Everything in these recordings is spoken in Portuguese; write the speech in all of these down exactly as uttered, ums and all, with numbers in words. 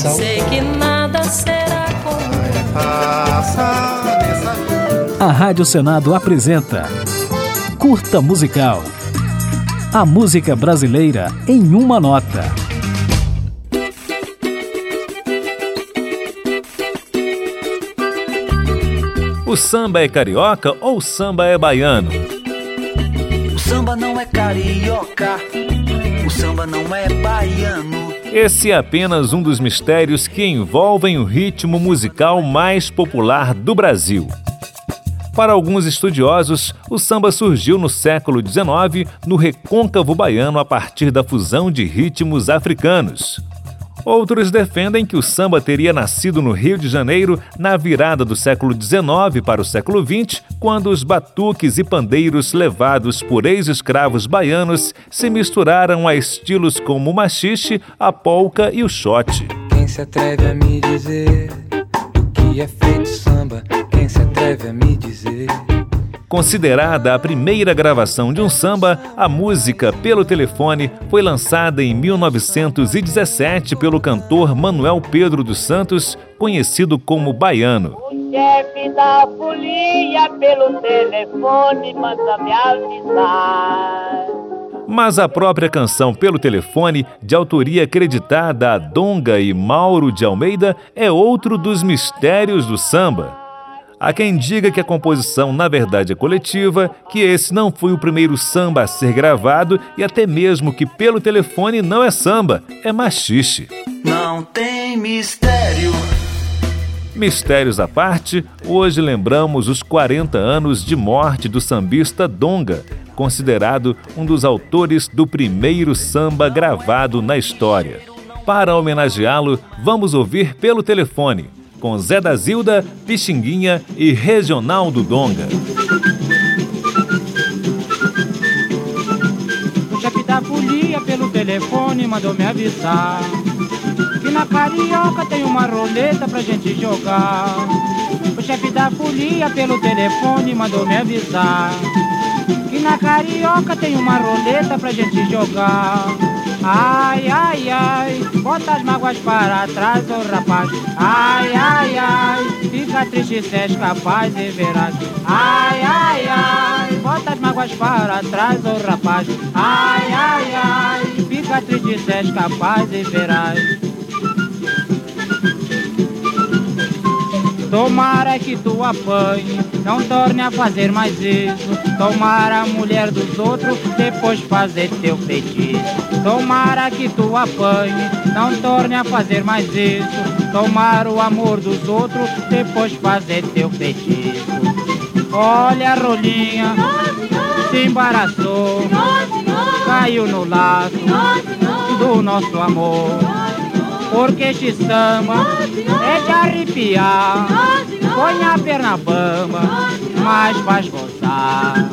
coração. Sei que nada será como passa nessa vida. A Rádio Senado apresenta Curta Musical. A música brasileira em uma nota. O samba é carioca ou o samba é baiano? O samba não é carioca, o samba não é baiano. Esse é apenas um dos mistérios que envolvem o ritmo musical mais popular do Brasil. Para alguns estudiosos, o samba surgiu no século dezenove no recôncavo baiano a partir da fusão de ritmos africanos. Outros defendem que o samba teria nascido no Rio de Janeiro na virada do século dezenove para o século vinte, quando os batuques e pandeiros levados por ex-escravos baianos se misturaram a estilos como o machixe, a polca e o xote. Quem se atreve a me dizer do que é feito samba? Quem se atreve a me dizer? Considerada a primeira gravação de um samba, a música Pelo Telefone foi lançada em mil novecentos e dezessete pelo cantor Manuel Pedro dos Santos, conhecido como Baiano. O chefe da folia pelo telefone manda me avisar. Mas a própria canção Pelo Telefone, de autoria acreditada a Donga e Mauro de Almeida, é outro dos mistérios do samba. Há quem diga que a composição, na verdade, é coletiva, que esse não foi o primeiro samba a ser gravado e até mesmo que Pelo Telefone não é samba, é machixe. Não tem mistério. Mistérios à parte, hoje lembramos os quarenta anos de morte do sambista Donga, considerado um dos autores do primeiro samba gravado na história. Para homenageá-lo, vamos ouvir Pelo Telefone, com Zé da Zilda, Pixinguinha e Reginaldo Donga. O chefe da folia pelo telefone mandou me avisar que na carioca tem uma roleta pra gente jogar. O chefe da folia pelo telefone mandou me avisar que na carioca tem uma roleta pra gente jogar. Ai, ai, ai, bota as mágoas para trás, ô oh, rapaz. Ai, ai, ai, fica triste se és capaz e verás. Ai, ai, ai, bota as mágoas para trás, ô oh, rapaz. Ai, ai, ai, fica triste se és capaz e verás. Tomara que tu apanhe, não torne a fazer mais isso. Tomara a mulher dos outros, depois fazer teu feitiço. Tomara que tu apanhe, não torne a fazer mais isso. Tomara o amor dos outros, depois fazer teu feitiço. Olha a rolinha, se embaraçou, caiu no laço do nosso amor. Porque este samba é de arrepiar, põe a perna bamba, mas faz gozar.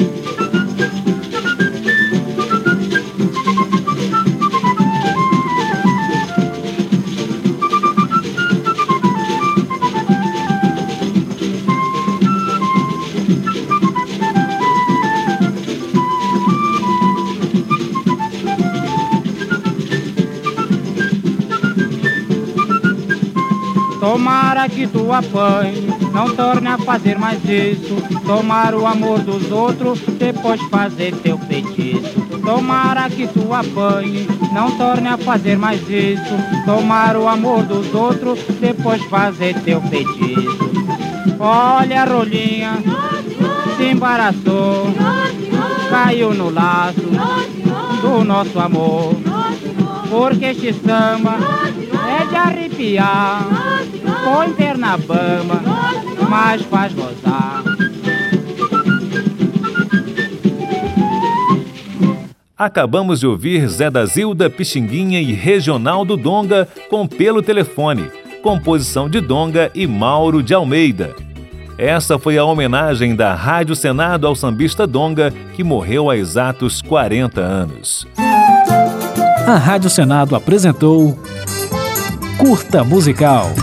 Tomara que tu apanhe, não torne a fazer mais isso. Tomara o amor dos outros, depois fazer teu feitiço. Tomara que tu apanhe, não torne a fazer mais isso. Tomara o amor dos outros, depois fazer teu feitiço. Olha a rolinha, se embaraçou, caiu no laço do nosso amor. Porque este samba é de arrepiar, põe perna bamba, mas faz gozar. Acabamos de ouvir Zé da Zilda, Pixinguinha e Reginaldo Donga com Pelo Telefone, composição de Donga e Mauro de Almeida. Essa foi a homenagem da Rádio Senado ao sambista Donga, que morreu há exatos quarenta anos. A Rádio Senado apresentou Curta Musical.